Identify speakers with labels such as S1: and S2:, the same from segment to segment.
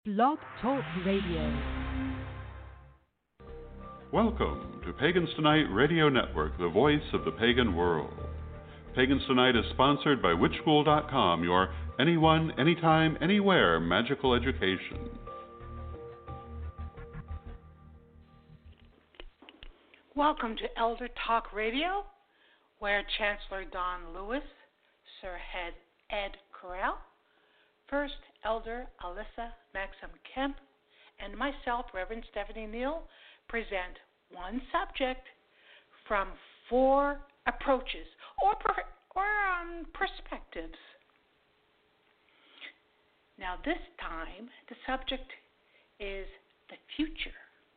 S1: Blog Talk Radio.
S2: Welcome to Pagans Tonight Radio Network, the voice of the pagan world. Pagans Tonight is sponsored by witchschool.com, your anyone, anytime, anywhere magical education.
S3: Welcome to Elder Talk Radio, where Chancellor Don Lewis, Sir Ed Corral, First Elder Alyssa Maxim Kemp, and myself, Reverend Stephanie Neal, present one subject from four approaches or perspectives. Now, this time, the subject is the future.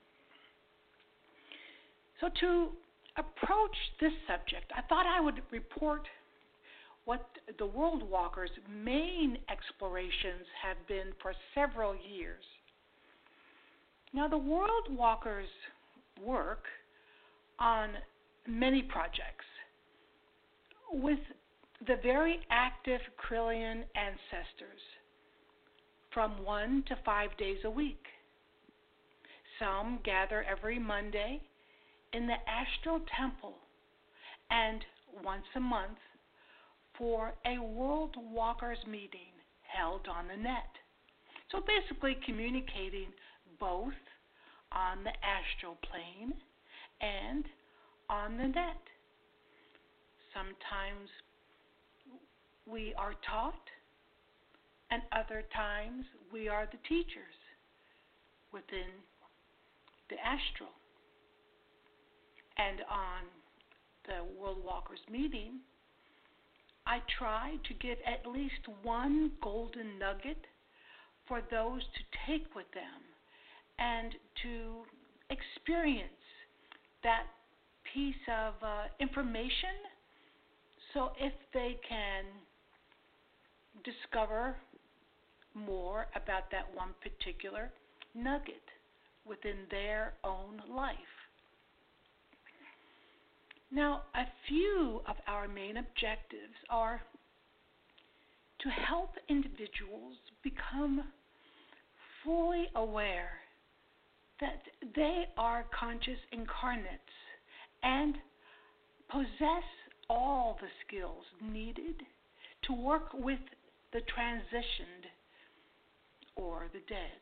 S3: So, to approach this subject, I thought I would report what the World Walkers' main explorations have been for several years. Now, the World Walkers work on many projects with the very active Krillian ancestors from 1 to 5 days a week. Some gather every Monday in the Astral Temple and once a month for a World Walkers meeting held on the net. So basically communicating both on the astral plane and on the net. Sometimes we are taught, and other times we are the teachers within the astral. And on the World Walkers meeting, I try to give at least one golden nugget for those to take with them and to experience that piece of information. So if they can discover more about that one particular nugget within their own life. Now, a few of our main objectives are to help individuals become fully aware that they are conscious incarnates and possess all the skills needed to work with the transitioned or the dead.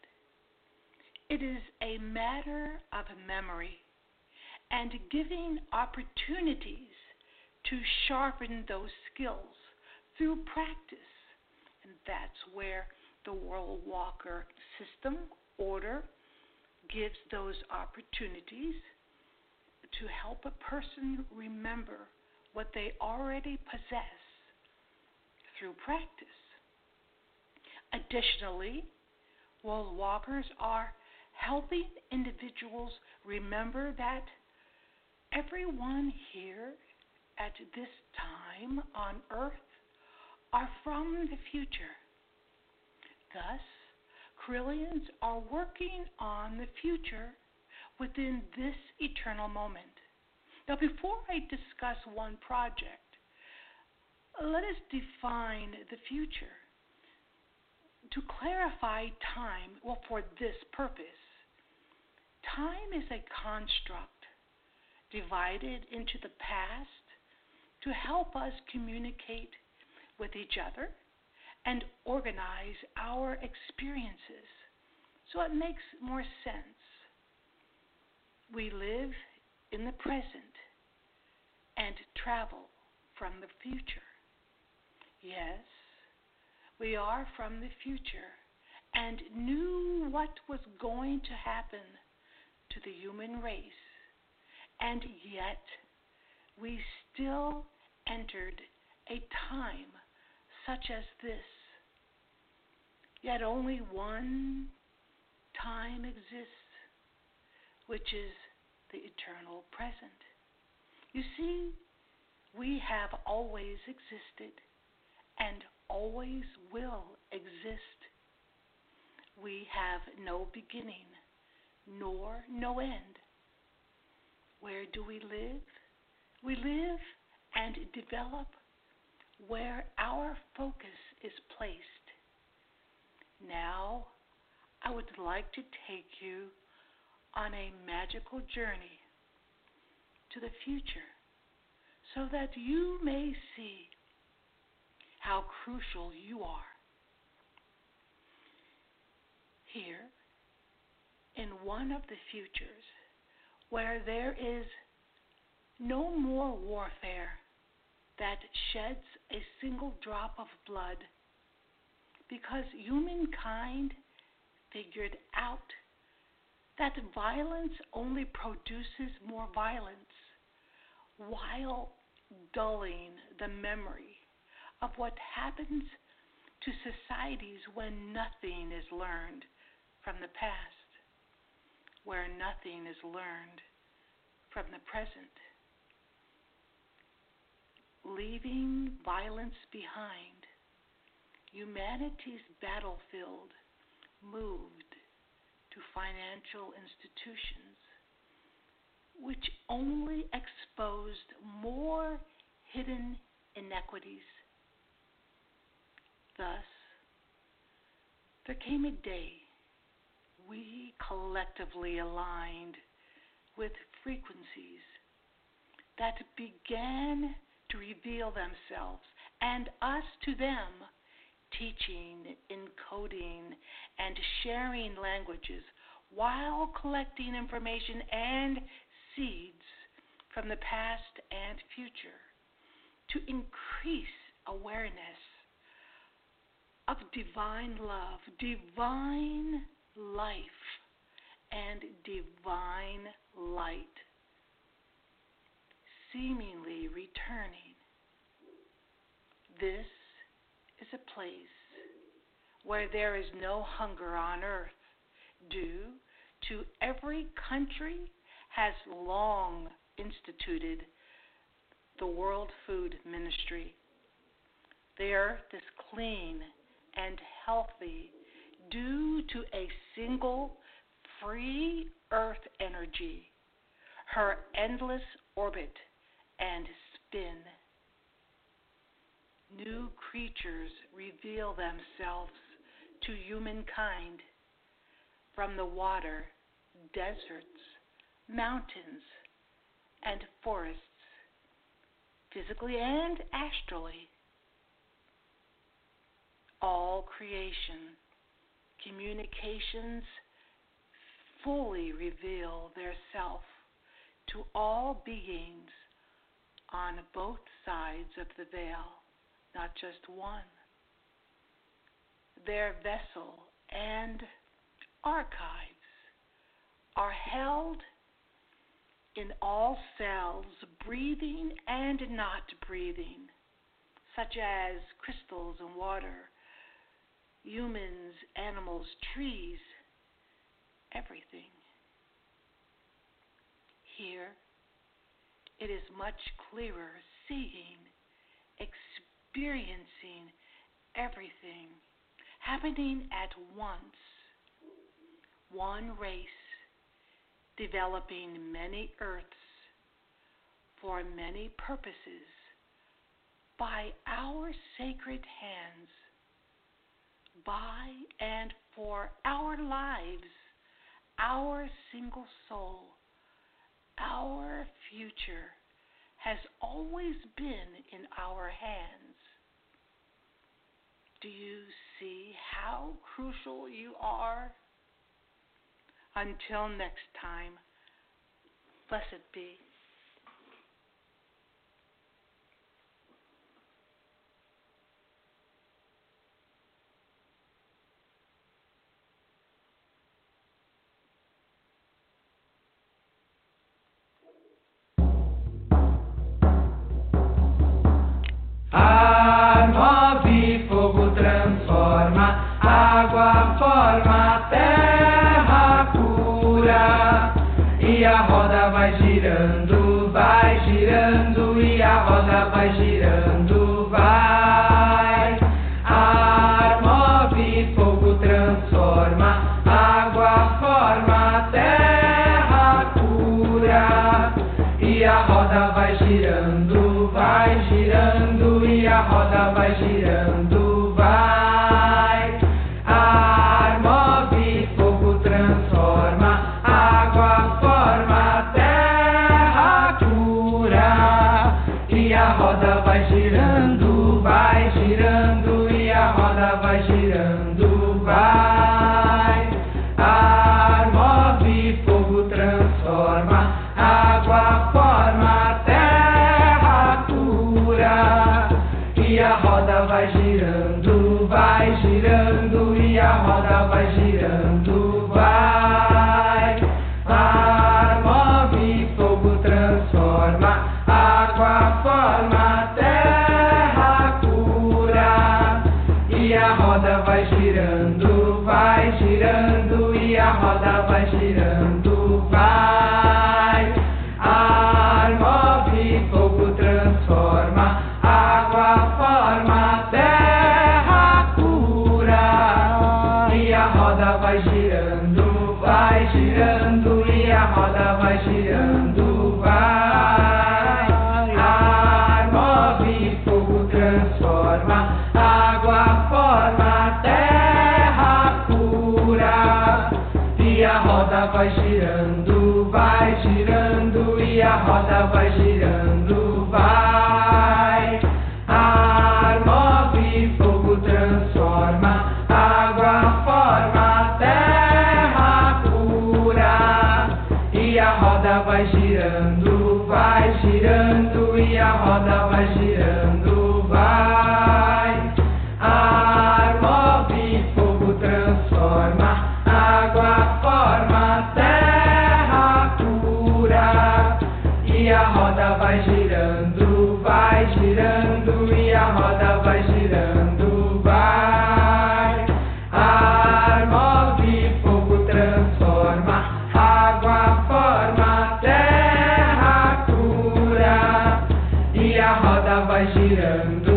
S3: It is a matter of memory and giving opportunities to sharpen those skills through practice. And that's where the World Walker system, order, gives those opportunities to help a person remember what they already possess through practice. Additionally, World Walkers are helping individuals remember that everyone here at this time on Earth are from the future. Thus, Krillians are working on the future within this eternal moment. Now, before I discuss one project, let us define the future. To clarify time, for this purpose, time is a construct divided into the past to help us communicate with each other and organize our experiences so it makes more sense. We live in the present and travel from the future. Yes, we are from the future and knew what was going to happen to the human race. And yet, we still entered a time such as this. Yet only one time exists, which is the eternal present. You see, we have always existed and always will exist. We have no beginning, nor no end. Where do we live? We live and develop where our focus is placed. Now, I would like to take you on a magical journey to the future so that you may see how crucial you are. Here, in one of the futures, where there is no more warfare that sheds a single drop of blood, because humankind figured out that violence only produces more violence, while dulling the memory of what happens to societies when nothing is learned from the past, where nothing is learned from the present. Leaving violence behind, humanity's battlefield moved to financial institutions, which only exposed more hidden inequities. Thus, there came a day we collectively aligned with frequencies that began to reveal themselves, and us to them, teaching, encoding, and sharing languages while collecting information and seeds from the past and future to increase awareness of divine love, divine life, and divine light, seemingly returning. This is a place where there is no hunger on earth, due to every country has long instituted the World Food Ministry. The earth is clean and healthy due to a single free earth energy, her endless orbit and spin. New creatures reveal themselves to humankind from the water, deserts, mountains, and forests, physically and astrally. All creation, communications fully reveal their self to all beings on both sides of the veil, not just one. Their vessel and archives are held in all cells, breathing and not breathing, such as crystals and water, humans, animals, trees, everything. Here, it is much clearer seeing, experiencing everything happening at once. One race developing many earths for many purposes by our sacred hands, by and for our lives, our single soul. Our future has always been in our hands. Do you see how crucial you are? Until next time, blessed be.
S4: Ar move, fogo transforma, água forma, terra cura. E a roda vai girando, e a roda vai girando, vai. Ar move, fogo transforma, água forma, terra cura. E a roda vai girando, e a roda vai girando, vai. Ar move, transforma, água forma, terra cura. E a roda vai girando, e a roda vai girando, vai. Ar move, fogo transforma, água forma, terra cura. E a roda vai girando, e a roda vai girando, vai. Ar move, fogo transforma, água forma, terra cura. E a roda vai girando, e a roda vai girando, vai. Ar move, fogo transforma, água forma, terra cura. E a roda vai girando, e a roda vai girando, vai. Ar move, fogo transforma, água forma, terra cura. E a roda vai girando, e a roda vai girando, vai. Ar move, fogo transforma, água forma, terra cura. E a roda vai girando, e a roda vai girando, vai. Ar move, fogo transforma, água forma, terra cura. E a roda vai girando, e a roda vai girando, vai. Ar move, fogo transforma, água forma, terra cura. E a roda vai girando,